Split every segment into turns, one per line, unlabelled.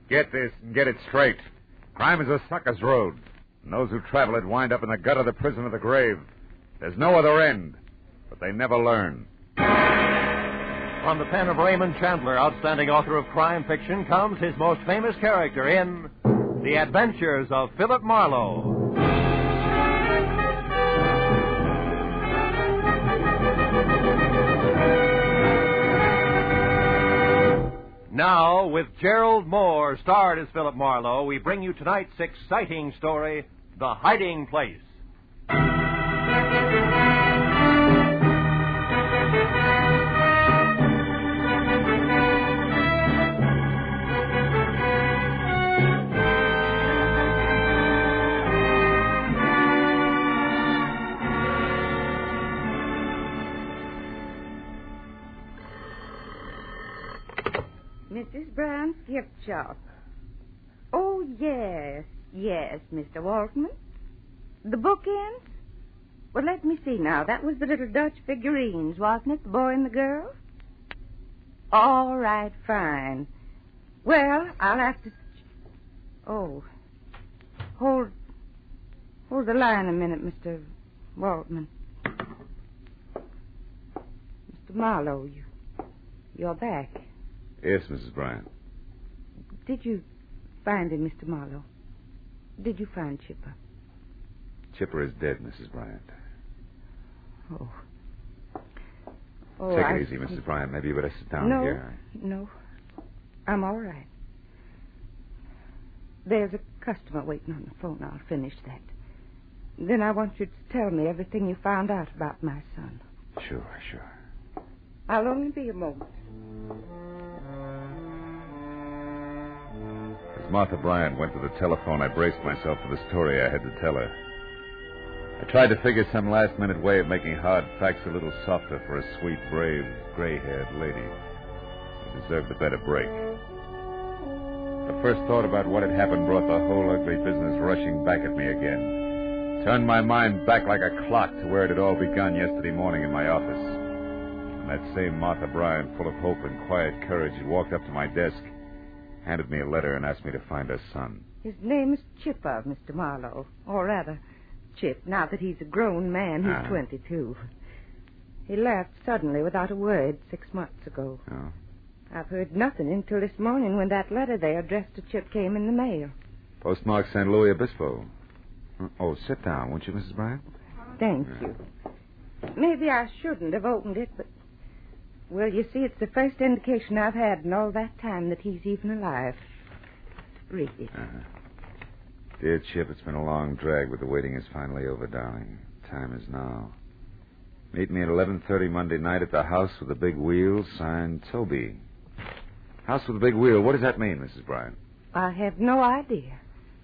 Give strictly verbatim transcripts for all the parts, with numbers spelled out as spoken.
Get this and get it straight. Crime is a sucker's road. And those who travel it wind up in the gut of the prison or the grave. There's no other end. But they never learn.
From the pen of Raymond Chandler, outstanding author of crime fiction, comes his most famous character in The Adventures of Philip Marlowe. Now, with Gerald Moore, starred as Philip Marlowe, we bring you tonight's exciting story, The Hiding Place.
Missus Brown's gift shop. Oh, yes, yes, Mister Waltman. The bookends? Well, let me see now. That was the little Dutch figurines, wasn't it? The boy and the girl? All right, fine. Well, I'll have to... Oh. Hold... Hold the line a minute, Mister Waltman. Mister Marlowe, you... You're back.
Yes, Missus Bryant.
Did you find him, Mister Marlowe? Did you find Chipper?
Chipper is dead, Missus Bryant.
Oh. Oh,
Take
I...
it easy, Missus Bryant. Maybe you better sit down
no,
here.
No, I'm all right. There's a customer waiting on the phone. I'll finish that. Then I want you to tell me everything you found out about my son.
Sure, sure.
I'll only be a moment.
As Martha Bryant went to the telephone, I braced myself for the story I had to tell her. I tried to figure some last-minute way of making hard facts a little softer for a sweet, brave, gray-haired lady who deserved a better break. The first thought about what had happened brought the whole ugly business rushing back at me again. Turned my mind back like a clock to where it had all begun yesterday morning in my office. And that same Martha Bryant, full of hope and quiet courage, had walked up to my desk, handed me a letter, and asked me to find her son.
His name is Chipper, Mister Marlowe. Or rather, Chip, now that he's a grown man. He's
Ah.
twenty-two. He left suddenly without a word six months ago.
Oh.
I've heard nothing until this morning when that letter they addressed to Chip came in the mail.
Postmark Saint Louis Obispo. Oh, sit down, won't you, Missus Bryant?
Thank
Yeah.
you. Maybe I shouldn't have opened it, but... Well, you see, it's the first indication I've had in all that time that he's even alive. Read it.
Uh-huh. Dear Chip, it's been a long drag, but the waiting is finally over, darling. Time is now. Meet me at eleven thirty Monday night at the House with the Big Wheel, signed Toby. House with the Big Wheel, what does that mean, Missus Bryant?
I have no idea.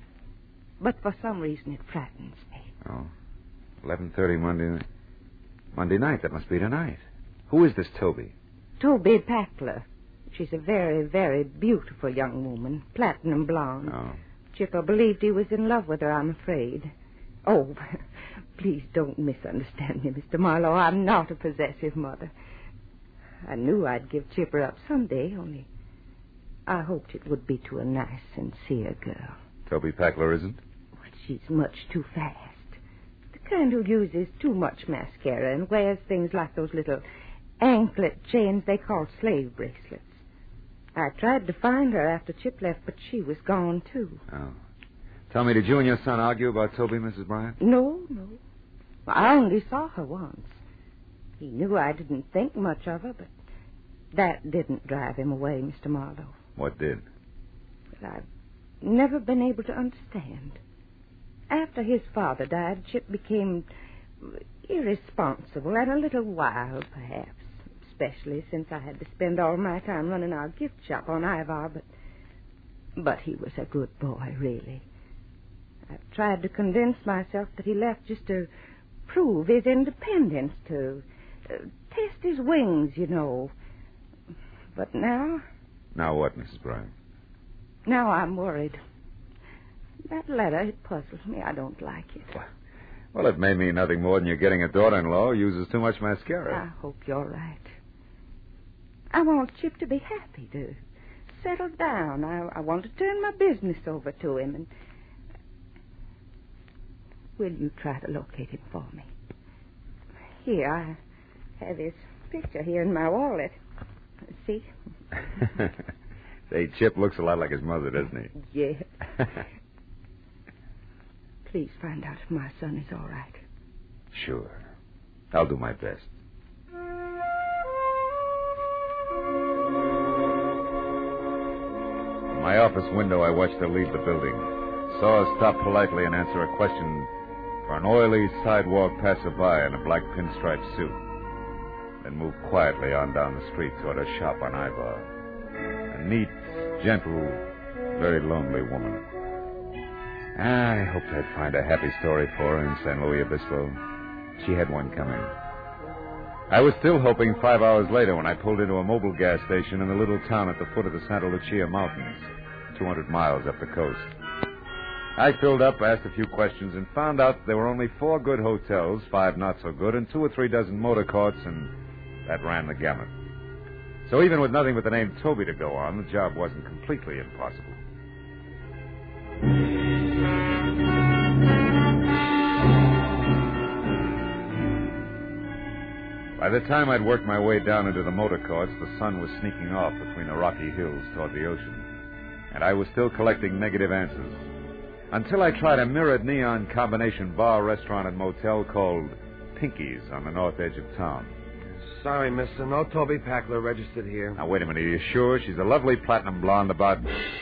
But for some reason it frightens me.
Oh. eleven thirty Monday... Monday night, that must be tonight. Who is this Toby?
Toby Packler. She's a very, very beautiful young woman, platinum blonde.
Oh.
Chipper believed he was in love with her, I'm afraid. Oh, please don't misunderstand me, Mister Marlowe. I'm not a possessive mother. I knew I'd give Chipper up someday, only I hoped it would be to a nice, sincere girl.
Toby Packler isn't?
Well, she's much too fast. The kind who uses too much mascara and wears things like those little anklet chains they call slave bracelets. I tried to find her after Chip left, but she was gone, too.
Oh. Tell me, did you and your son argue about Toby, Missus Bryant?
No, no. I only saw her once. He knew I didn't think much of her, but that didn't drive him away, Mister Marlowe.
What did?
Well, I've never been able to understand. After his father died, Chip became irresponsible and a little wild, perhaps. Especially since I had to spend all my time running our gift shop on Ivar, but but he was a good boy, really. I've tried to convince myself that he left just to prove his independence, to uh, test his wings, you know. But now...
Now what, Missus Bryant?
Now I'm worried. That letter, it puzzles me. I don't like it.
Well, well, it may mean nothing more than you're getting a daughter-in-law who uses too much mascara.
I hope you're right. I want Chip to be happy, to settle down. I, I want to turn my business over to him. And will you try to locate him for me? Here, I have his picture here in my wallet. See?
Say, Chip looks a lot like his mother, doesn't he?
Yes. Please find out if my son is all right.
Sure. I'll do my best. From my office window, I watched her leave the building. Saw her stop politely and answer a question for an oily sidewalk passerby in a black pinstripe suit. Then move quietly on down the street toward her shop on Ivar. A neat, gentle, very lonely woman. I hoped I'd find a happy story for her in San Luis Obispo. She had one coming. I was still hoping five hours later when I pulled into a mobile gas station in a little town at the foot of the Santa Lucia Mountains, two hundred miles up the coast. I filled up, asked a few questions, and found out there were only four good hotels, five not so good, and two or three dozen motor courts, and that ran the gamut. So even with nothing but the name Toby to go on, the job wasn't completely impossible. By the time I'd worked my way down into the motor courts, the sun was sneaking off between the rocky hills toward the ocean, and I was still collecting negative answers until I tried a mirrored neon combination bar, restaurant, and motel called Pinky's on the north edge of town.
Sorry, mister. No Toby Packler registered here.
Now, wait a minute. Are you sure? She's a lovely platinum blonde about...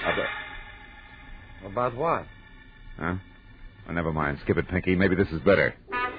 About what?
Huh? Oh, never mind. Skip it, Pinky. Maybe this is better.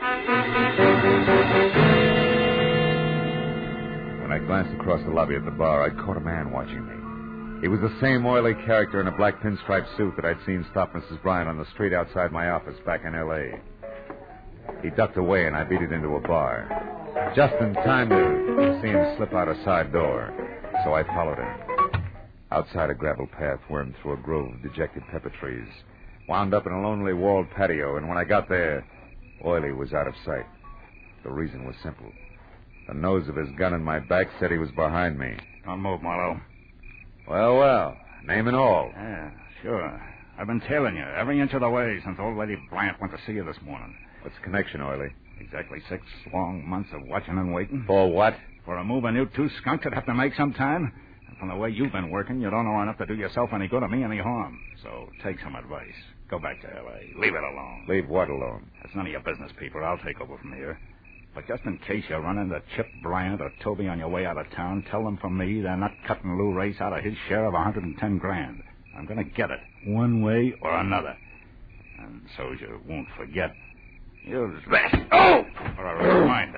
When I glanced across the lobby of the bar, I caught a man watching me. He was the same oily character in a black pinstripe suit that I'd seen stop Missus Bryant on the street outside my office back in L A He ducked away, and I beat it into a bar. Just in time to see him slip out a side door. So I followed him. Outside a gravel path wormed through a grove of dejected pepper trees. Wound up in a lonely walled patio, and when I got there, Oily was out of sight. The reason was simple. The nose of his gun in my back said he was behind me.
Don't move, Marlowe.
Well, well, name and all.
Yeah, sure. I've been tailing you every inch of the way since old Lady Bryant went to see you this morning.
What's the connection, Oily?
Exactly six long months of watching and waiting.
For what?
For a move a new two skunks would have to make some time. And from the way you've been working, you don't know enough to do yourself any good or me any harm. So take some advice. Go back to L A Leave it alone.
Leave what alone?
That's none of your business, people. I'll take over from here. But just in case you run into Chip Bryant or Toby on your way out of town, tell them from me they're not cutting Lou Race out of his share of one hundred ten grand. I'm going to get it, one way or another. And so you won't forget, use this. Oh! For a reminder.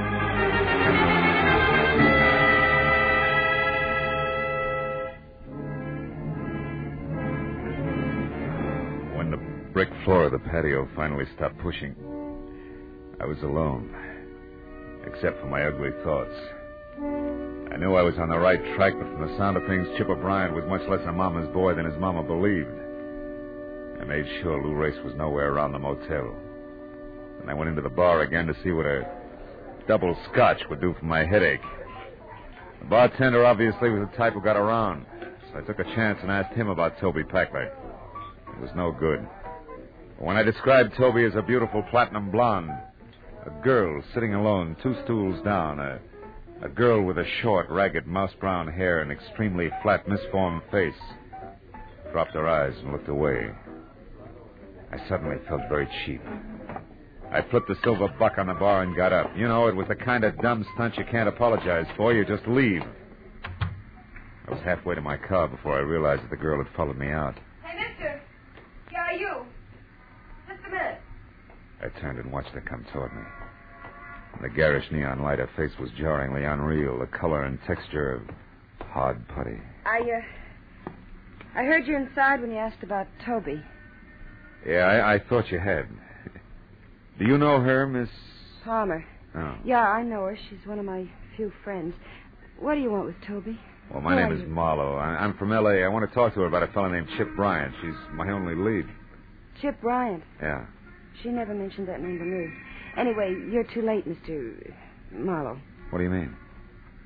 When the brick floor of the patio finally stopped pushing, I was alone. Except for my ugly thoughts. I knew I was on the right track, but from the sound of things, Chipper Bryant was much less a mama's boy than his mama believed. I made sure Lou Race was nowhere around the motel. And I went into the bar again to see what a double scotch would do for my headache. The bartender obviously was the type who got around, so I took a chance and asked him about Toby Packler. It was no good. But when I described Toby as a beautiful platinum blonde, a girl sitting alone, two stools down, a, a girl with a short, ragged, mouse-brown hair and extremely flat, misformed face, dropped her eyes and looked away. I suddenly felt very cheap. I flipped the silver buck on the bar and got up. You know, it was the kind of dumb stunt you can't apologize for. You just leave. I was halfway to my car before I realized that the girl had followed me out.
Hey, mister. Yeah, you. Just a minute.
I turned and watched her come toward me. In the garish neon light, her face was jarringly unreal, the color and texture of hard putty.
I, uh... I heard you inside when you asked about Toby.
Yeah, I, I thought you had. Do you know her, Miss...
Palmer.
Oh.
Yeah, I know her. She's one of my few friends. What do you want with Toby?
Well, my
Who
name
are
is
you?
Marlowe. I, I'm from L A I want to talk to her about a fellow named Chip Bryant. She's my only lead.
Chip Bryant.
Yeah.
She never mentioned that name to me. Anyway, you're too late, Mister Marlowe.
What do you mean?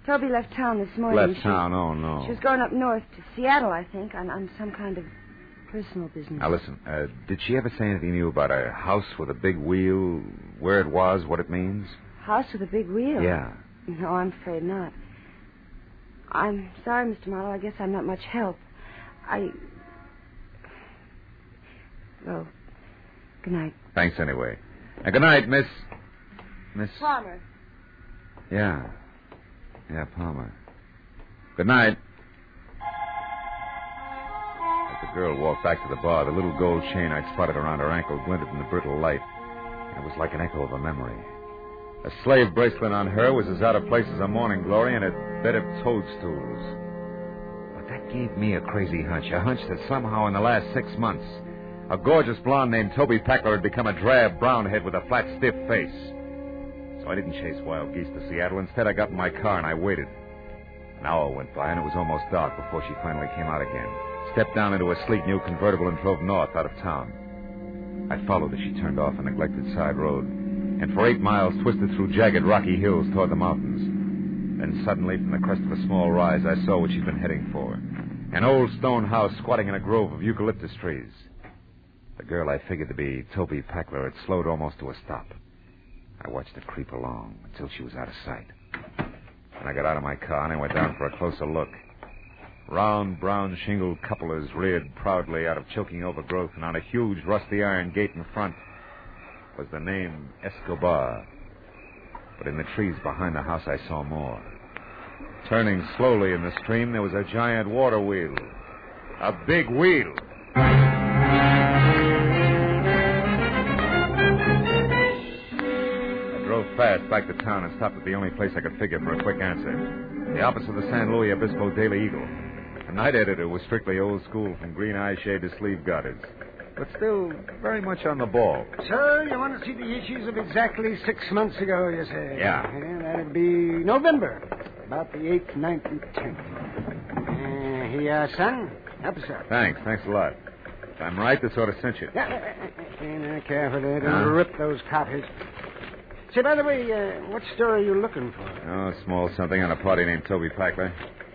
Toby left town this morning.
Left town?
She,
oh, no.
She was going up north to Seattle, I think, on, on some kind of personal business.
Now, listen, uh, did she ever say anything to you about a house with a big wheel, where it was, what it means?
House with a big wheel?
Yeah.
No, I'm afraid not. I'm sorry, Mister Marlowe. I guess I'm not much help. I... Well, good night.
Thanks anyway. Uh, good night, Miss... Miss...
Palmer.
Yeah. Yeah, Palmer. Good night. As the girl walked back to the bar, the little gold chain I'd spotted around her ankle glinted in the brittle light. And it was like an echo of a memory. A slave bracelet on her was as out of place as a morning glory and a bed of toadstools. But that gave me a crazy hunch, a hunch that somehow in the last six months, a gorgeous blonde named Toby Packler had become a drab brown head with a flat, stiff face. So I didn't chase wild geese to Seattle. Instead, I got in my car and I waited. An hour went by and it was almost dark before she finally came out again. Stepped down into a sleek new convertible and drove north out of town. I followed as she turned off a neglected side road, and for eight miles twisted through jagged rocky hills toward the mountains. Then suddenly, from the crest of a small rise, I saw what she'd been heading for. An old stone house squatting in a grove of eucalyptus trees. The girl I figured to be Toby Packler had slowed almost to a stop. I watched her creep along until she was out of sight. Then I got out of my car and I went down for a closer look. Round, brown shingled cupolas reared proudly out of choking overgrowth, and on a huge rusty iron gate in front was the name Escobar. But in the trees behind the house I saw more. Turning slowly in the stream, there was a giant water wheel. A big wheel. I drove fast back to town and stopped at the only place I could figure for a quick answer. The office of the San Luis Obispo Daily Eagle. The night editor was strictly old school, from green eye shade to sleeve garters, but still very much on the ball.
So, you want to see the issues of exactly six months ago, you say?
Yeah.
yeah that'd be November. About the eighth, ninth, and tenth. Uh, here you are, son. Help us out.
Thanks. Thanks a lot. If I'm right, this ought to cinch it.
Yeah, uh, uh, careful there. Don't
Huh?
rip those copies. Say, by the way, uh, what story are you looking for?
Oh, small something on a party named Toby Packler.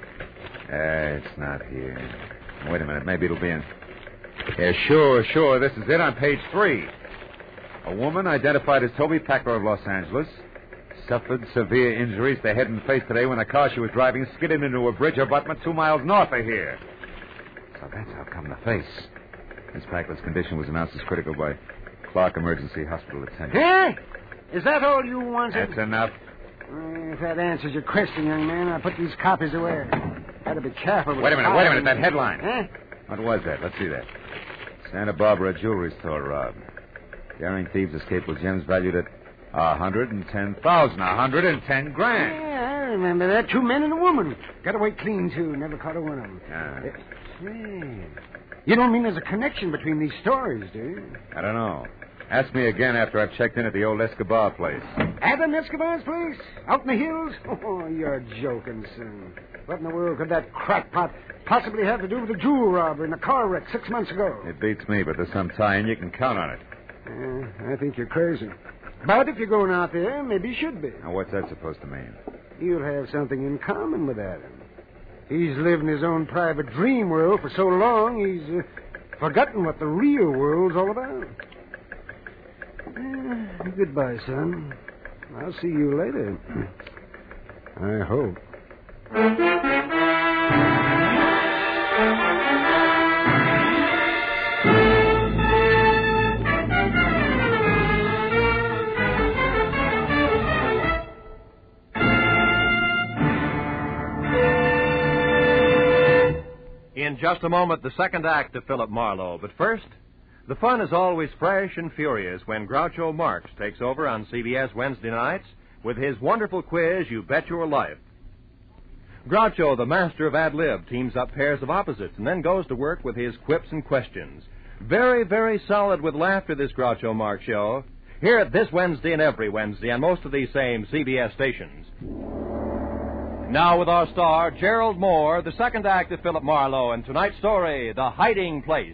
Uh, it's not here. Wait a minute. Maybe it'll be in... Yeah, sure, sure. This is it on page three. A woman identified as Toby Packler of Los Angeles suffered severe injuries to head and face today when the car she was driving skidded into a bridge abutment two miles north of here. So that's how come the face. Miss Packler's condition was announced as critical by Clark Emergency Hospital attendant.
Huh? Is that all you wanted?
That's enough.
Uh, if that answers your question, young man, I'll put these copies away. Gotta be careful with
Wait a minute, wait a minute.
filing.
That headline.
Huh?
What was that? Let's see that. Santa Barbara jewelry store robbed. Daring thieves escaped with gems valued at a hundred and ten thousand. A hundred and ten grand.
Yeah, I remember that. Two men and a woman. Got away clean, too. Never caught a one of them.
Ah.
Uh, hey. You don't mean there's a connection between these stories, do you?
I don't know. Ask me again after I've checked in at the old Escobar place.
Adam Escobar's place? Out in the hills? Oh, you're joking, son. What in the world could that crackpot possibly have to do with the jewel robbery and the car wreck six months ago?
It beats me, but there's some tie-in. You can count on it.
Uh, I think you're crazy. But if you're going out there, maybe you should be.
Now, what's that supposed to mean?
You'll have something in common with Adam. He's lived in his own private dream world for so long, he's uh, forgotten what the real world's all about. Uh, goodbye, son. I'll see you later. I hope.
In just a moment, the second act of Philip Marlowe. But first, the fun is always fresh and furious when Groucho Marx takes over on C B S Wednesday nights with his wonderful quiz, You Bet Your Life. Groucho, the master of ad-lib, teams up pairs of opposites and then goes to work with his quips and questions. Very, very solid with laughter, this Groucho Marx show. Hear it this Wednesday and every Wednesday on most of these same C B S stations. Now with our star, Gerald Moore, the second act of Philip Marlowe, and tonight's story, The Hiding Place.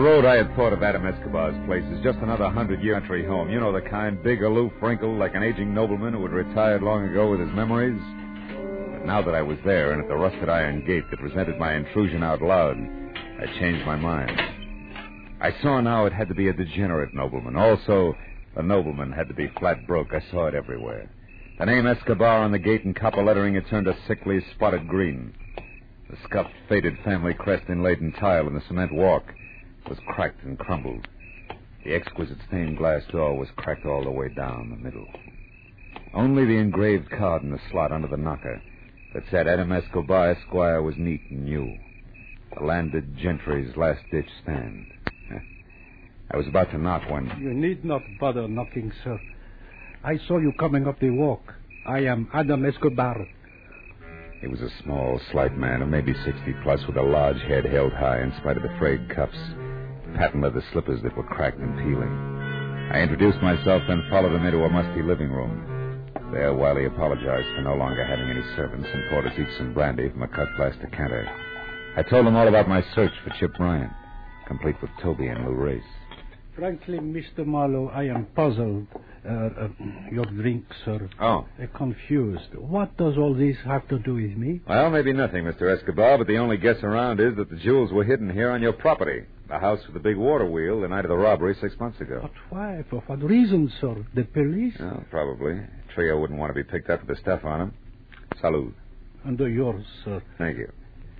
road, I had thought of Adam Escobar's place as just another hundred-year country home. You know the kind, big, aloof, wrinkled, like an aging nobleman who had retired long ago with his memories. But now that I was there and at the rusted iron gate that resented my intrusion out loud, I changed my mind. I saw now it had to be a degenerate nobleman. Also, the nobleman had to be flat broke. I saw it everywhere. The name Escobar on the gate in copper lettering had turned a sickly, spotted green. The scuffed, faded family crest inlaid in tile in the cement walk was cracked and crumbled. The exquisite stained glass door was cracked all the way down the middle. Only the engraved card in the slot under the knocker that said Adam Escobar, Esquire, was neat and new. The landed gentry's last-ditch stand. I was about to knock when...
You need not bother knocking, sir. I saw you coming up the walk. I am Adam Escobar.
He was a small, slight man of maybe sixty plus, with a large head held high in spite of the frayed cuffs, patent leather slippers that were cracked and peeling. I introduced myself, then followed him into a musty living room. There, Wiley apologized for no longer having any servants and poured us each some brandy from a cut glass decanter. I told him all about my search for Chip Bryant, complete with Toby and Lou Race.
Frankly, Mister Marlowe, I am puzzled. Uh, uh, your drink, sir.
Oh.
Uh, confused. What does all this have to do with me?
Well, maybe nothing, Mister Escobar, but the only guess around is that the jewels were hidden here on your property. The house with the big water wheel the night of the robbery six months ago.
But why? For what reason, sir? The police?
Oh, probably. Trio wouldn't want to be picked up with the stuff on him. Salud.
Under yours, sir.
Thank you.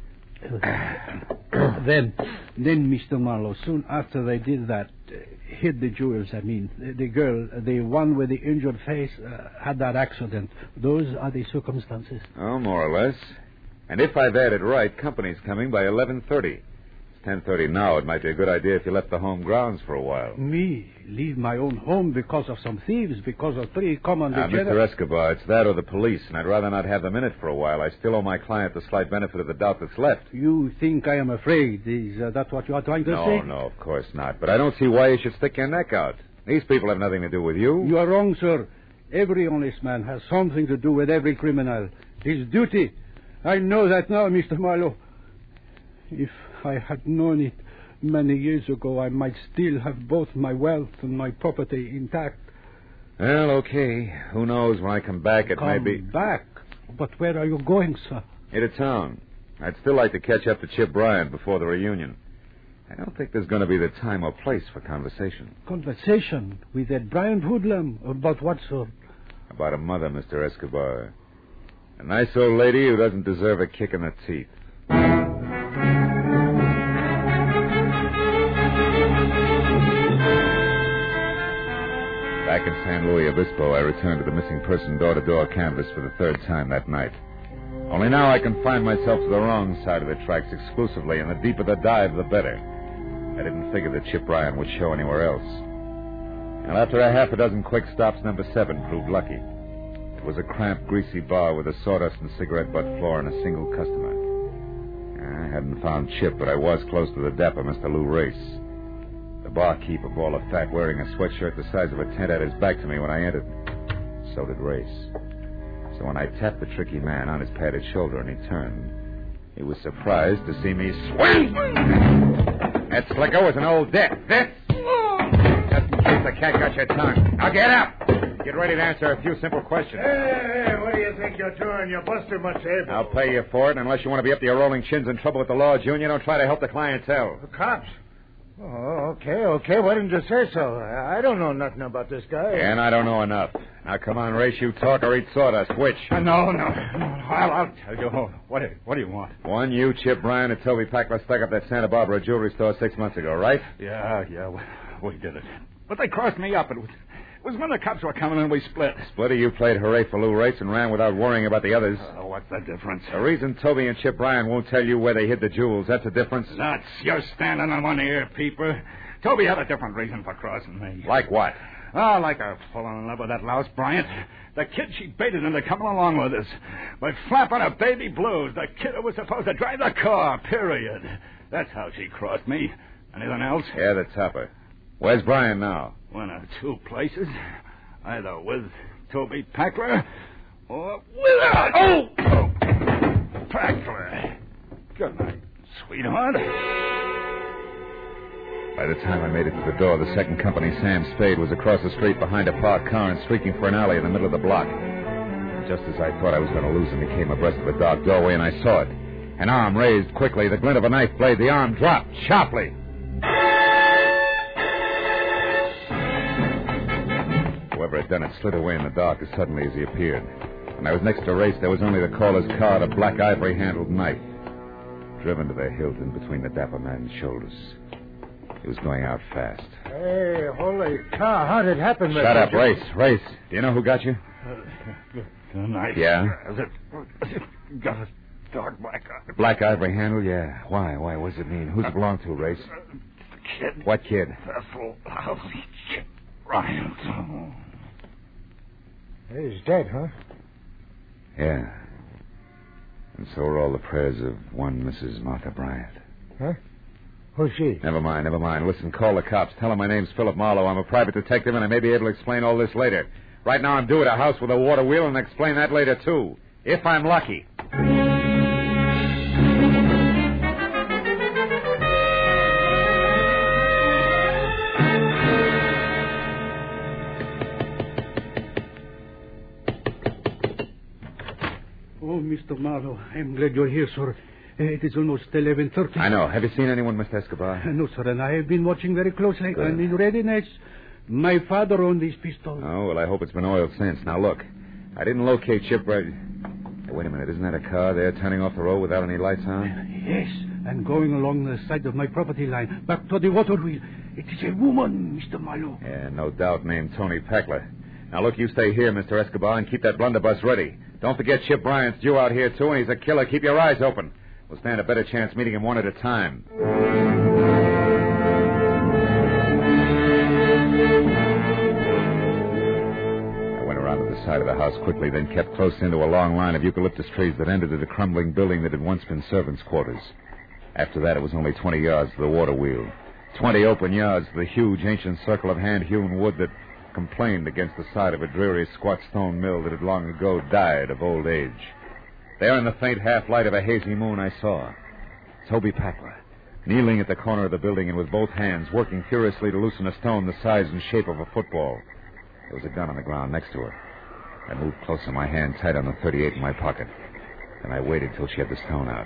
then, then, Mister Marlowe, soon after they did that, uh, hid the jewels, I mean, the, the girl, the one with the injured face, uh, had that accident. Those are the circumstances.
Oh, more or less. And if I've added right, company's coming by eleven thirty. It's ten thirty now. It might be a good idea if you left the home grounds for a while.
Me? Leave my own home because of some thieves, because of three common...
Now, Mister Escobar, it's that or the police, and I'd rather not have them in it for a while. I still owe my client the slight benefit of the doubt that's left.
You think I am afraid? Is uh, that what you are trying to
no,
say?
No, no, of course not. But I don't see why you should stick your neck out. These people have nothing to do with you.
You are wrong, sir. Every honest man has something to do with every criminal. His duty. I know that now, Mister Marlowe. If I had known it many years ago, I might still have both my wealth and my property intact.
Well, okay. Who knows? When I come back, it
come
may be...
back? But where are you going, sir?
Into town. I'd still like to catch up to Chip Bryant before the reunion. I don't think there's going to be the time or place for conversation.
Conversation? With that Bryant hoodlum? About what sort?
About a mother, Mister Escobar. A nice old lady who doesn't deserve a kick in the teeth. Back in San Luis Obispo, I returned to the missing person door-to-door canvass for the third time that night. Only now I confined myself to the wrong side of the tracks exclusively, and the deeper the dive, the better. I didn't figure that Chip Bryant would show anywhere else. And after a half a dozen quick stops, number seven proved lucky. It was a cramped, greasy bar with a sawdust and cigarette butt floor and a single customer. I hadn't found Chip, but I was close to the dapper Mister Lou Race. The barkeep, a ball of fat, wearing a sweatshirt the size of a tent, had his back to me when I entered. So did Race. So when I tapped the tricky man on his padded shoulder and he turned, he was surprised to see me swing. That slicker was an old debt. This? Just in case the cat got your tongue. Now get up. Get ready to answer a few simple questions.
Hey, hey, what do you think you're doing? You buster my table.
I'll pay you for it, and unless you want to be up to your rolling chins in trouble with the law, Junior, don't try to help the clientele.
The cops? Oh, okay, okay. Why didn't you say so? I don't know nothing about this guy.
And I don't know enough. Now, come on, Race, you talk or eat sawdust. Which?
Uh, no, no, no. I'll, I'll tell you. What do, what do you want?
One, you, Chip Bryant, and Toby Packler stuck up that Santa Barbara jewelry store six months ago, right?
Yeah, yeah, we, we did it. But they crossed me up. It was, it was when the cops were coming and we split.
Split, or you played hooray for Lou Race and ran without worrying about the others?
Uh, what's the difference?
The reason Toby and Chip Bryant won't tell you where they hid the jewels, that's the difference?
Nuts. You're standing on one ear, peeper. Toby had a different reason for crossing me.
Like what?
Oh, like her falling in love with that louse, Bryant. The kid she baited into coming along with us. By flapping her baby blues, the kid who was supposed to drive the car, period. That's how she crossed me. Anything else?
Yeah, the topper. Where's Bryant now?
One of two places. Either with Toby Packler or without. Oh! oh. Packler. Good night, sweetheart.
By the time I made it to the door, the second company, Sam Spade, was across the street behind a parked car and streaking for an alley in the middle of the block. Just as I thought I was going to lose him, he came abreast of a dark doorway, and I saw it. An arm raised quickly, the glint of a knife blade. The arm dropped sharply. Whoever had done it slid away in the dark as suddenly as he appeared. When I was next to Race, there was only the caller's card, a black ivory-handled knife, driven to the hilt in between the dapper man's shoulders. He was going out fast.
Hey, holy cow, how did it happen,
Shut up, Race. Race, do you know who got you?
Uh, the knife.
Yeah?
Is it got a dark black eye.
Black ivory handle, yeah. Why? Why? What does it mean? Who's it belong to, Race?
Uh, kid.
What kid?
Cecil Lousy Chip Bryant.
He's dead, huh?
Yeah. And so are all the prayers of one Missus Martha Bryant.
Huh? Who's she?
Never mind, never mind. Listen, call the cops. Tell them my name's Philip Marlowe. I'm a private detective, and I may be able to explain all this later. Right now I'm due at a house with a water wheel, and I'll explain that later, too. If I'm lucky.
Oh, Mister Marlowe, I'm glad you're here, sir. Uh, It is almost eleven thirty.
I know. Have you seen anyone, Mister Escobar?
Uh, No, sir, and I have been watching very closely.
Good.
And in readiness, my father owned this pistol.
Oh, well, I hope it's been oiled since. Now, look. I didn't locate Chip right... Hey, wait a minute. Isn't that a car there turning off the road without any lights on?
Yes, and going along the side of my property line, back to the water wheel. It is a woman, Mister Marlowe.
Yeah, no doubt named Tony Packler. Now, look, you stay here, Mister Escobar, and keep that blunderbuss ready. Don't forget Chip Bryant's due out here, too, and he's a killer. Keep your eyes open. We'll stand a better chance meeting him one at a time. I went around to the side of the house quickly, then kept close into a long line of eucalyptus trees that ended at a crumbling building that had once been servants' quarters. After that, it was only twenty yards to the water wheel. Twenty open yards to the huge, ancient circle of hand-hewn wood that complained against the side of a dreary, squat stone mill that had long ago died of old age. There in the faint half-light of a hazy moon, I saw Toby Packler, kneeling at the corner of the building and with both hands working furiously to loosen a stone the size and shape of a football. There was a gun on the ground next to her. I moved closer, my hand tight on the thirty-eight in my pocket. Then I waited till she had the stone out.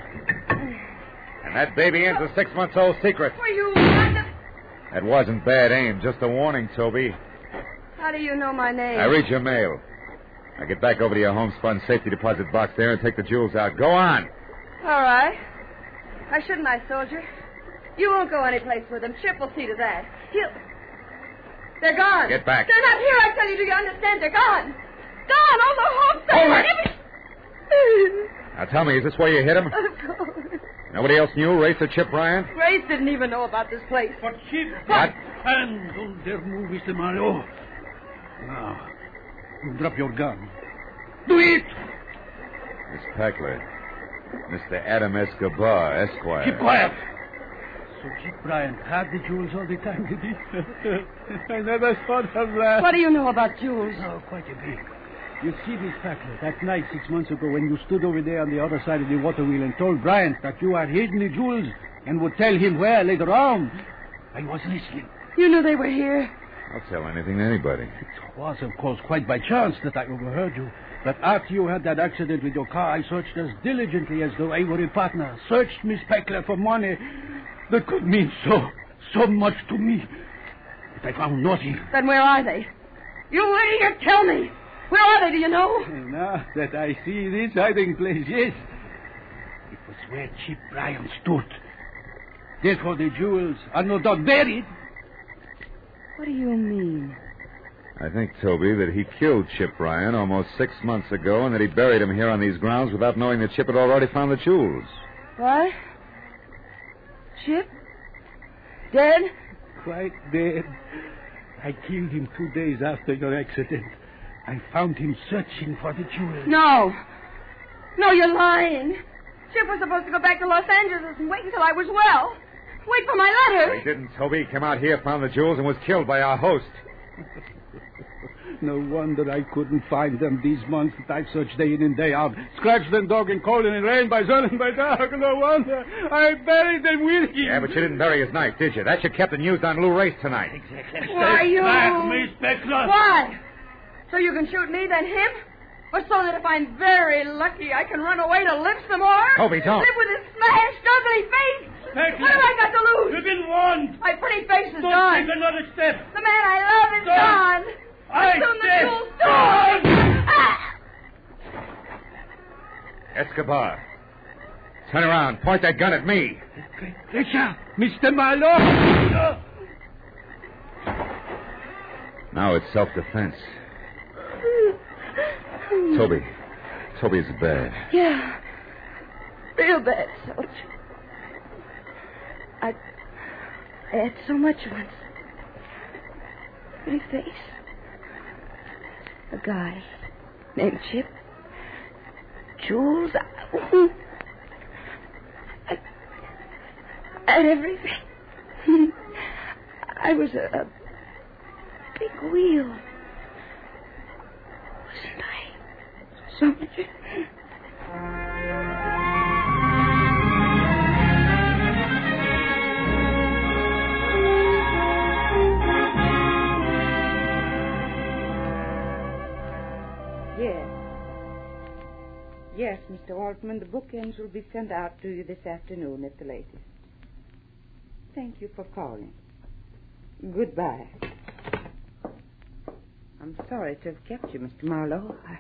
And that baby end's a six-month-old secret.
Were you not?
That wasn't bad aim, just a warning, Toby.
How do you know my name?
I read your mail. Now get back over to your homespun safety deposit box there and take the jewels out. Go on.
All right. Why shouldn't I, soldier? You won't go anyplace with them. Chip will see to that. He'll... They're gone.
Get back.
They're not here, I tell you. Do you understand? They're gone. Gone. All the hopes.
Hold it.
Every...
Now tell me, is this where you hit him?
Of course.
Nobody else knew Race or Chip Bryant?
Grace didn't even know about this place.
But Chip...
What?
And don't dare move, Mister Marlowe. Now, drop your gun. Do it!
Miss Packler. Mister Adam Escobar, Esquire.
Keep quiet. So Chip Bryant had the jewels all the time, did he? I never thought of that.
What do you know about jewels?
Oh, quite a bit. You see, Miss Packler, that night six months ago when you stood over there on the other side of the water wheel and told Bryant that you had hidden the jewels and would tell him where later on, I was listening.
You knew they were here?
I'll tell anything to anybody.
It was, of course, quite by chance that I overheard you. But after you had that accident with your car, I searched as diligently as though I were a partner. Searched Miss Packler for money that could mean so, so much to me. But I found nothing.
Then where are they? You idiot, tell me. Where are they, do you know?
Now that I see this hiding place, yes. It was where Chip Bryant stood. Therefore the jewels are no doubt buried.
What do you mean?
I think, Toby, that he killed Chip Bryant almost six months ago and that he buried him here on these grounds without knowing that Chip had already found the jewels.
What? Chip? Dead?
Quite dead. I killed him two days after your accident. I found him searching for the jewels.
No. No, you're lying. Chip was supposed to go back to Los Angeles and wait until I was well. Wait for my letter.
He didn't, Toby. He came out here, found the jewels, and was killed by our host.
No wonder I couldn't find them these months that I've searched day in and day out. Scratched them dog and cold and in rain by sun and by dark. No wonder I buried them with him.
Yeah, but you didn't bury his knife, did you? That you kept and used on Lou Race tonight.
Exactly. Why, you...
Back, me, Speckler.
Why? So you can shoot me, then him? Or so that if I'm very lucky, I can run away to live some more?
Toby, don't.
Live with his smashed, ugly face?
Speckler.
What have I got to lose?
You've been warned.
My pretty face is
Don't
gone.
take another step.
The man I love is
Don't.
gone.
I
Soon the
said
jewel's stolen. Ah!
Escobar, turn around. Point that gun at me.
Richard, Mister Marlowe.
Now it's self-defense. Toby. Toby, is it bad?
Yeah. Real bad, Soldier. I... I had so much once. Pretty face. A guy named Chip. Jules. I, I, I had everything. I was a, a big wheel. Wasn't I? Soldier.
Yes. Yes, Mister Altman, the bookends will be sent out to you this afternoon at the latest. Thank you for calling. Goodbye. I'm sorry to have kept you, Mister Marlowe. I...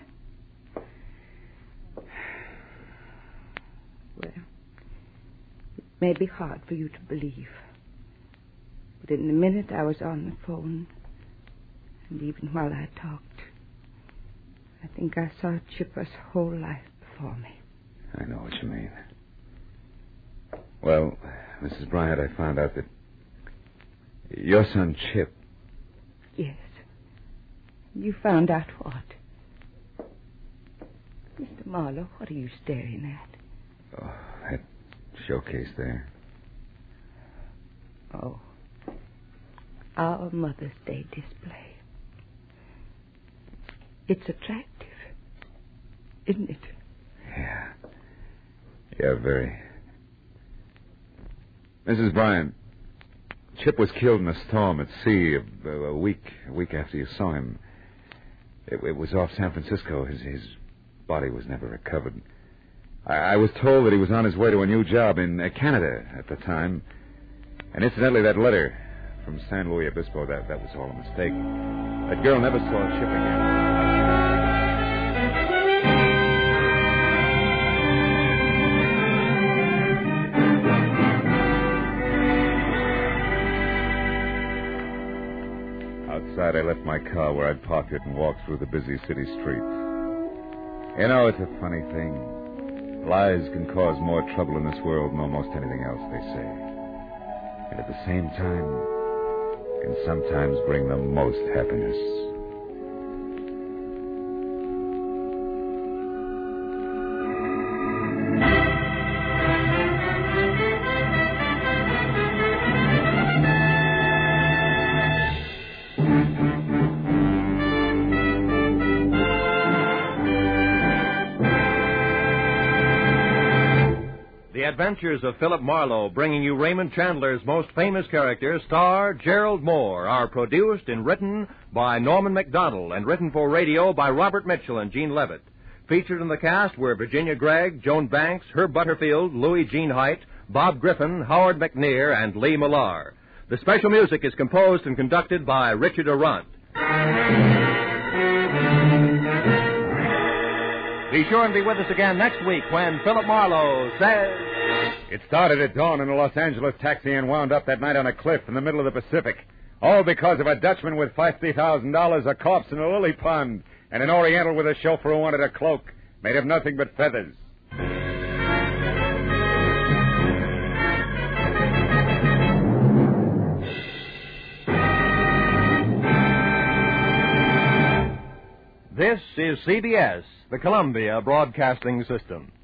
Well, it may be hard for you to believe, but in the minute I was on the phone, and even while I talked, I think I saw Chipper's whole life before me.
I know what you mean. Well, Missus Bryant, I found out that your son Chip...
Yes. You found out what? Mister Marlowe, what are you staring at?
Oh, that showcase there.
Oh. Our Mother's Day display. It's attractive, isn't it?
Yeah. Yeah, very. Missus Bryant, Chip was killed in a storm at sea a, a week a week after you saw him. It, it was off San Francisco. His his body was never recovered. I, I was told that he was on his way to a new job in uh, Canada at the time. And incidentally, that letter from San Luis Obispo, that, that was all a mistake. That girl never saw Chip again. Outside, I left my car where I'd parked it and walked through the busy city streets. You know, it's a funny thing. Lies can cause more trouble in this world than almost anything else, they say. And at the same time, can sometimes bring the most happiness.
Adventures of Philip Marlowe, bringing you Raymond Chandler's most famous character, star Gerald Moore, are produced and written by Norman Macdonald and written for radio by Robert Mitchell and Gene Levitt. Featured in the cast were Virginia Gregg, Joan Banks, Herb Butterfield, Louis Jean Height, Bob Griffin, Howard McNear, and Lee Millar. The special music is composed and conducted by Richard Arant. Be sure and be with us again next week when Philip Marlowe says...
It started at dawn in a Los Angeles taxi and wound up that night on a cliff in the middle of the Pacific. All because of a Dutchman with fifty thousand dollars, a corpse in a lily pond, and an Oriental with a chauffeur who wanted a cloak made of nothing but feathers.
This is C B S, the Columbia Broadcasting System.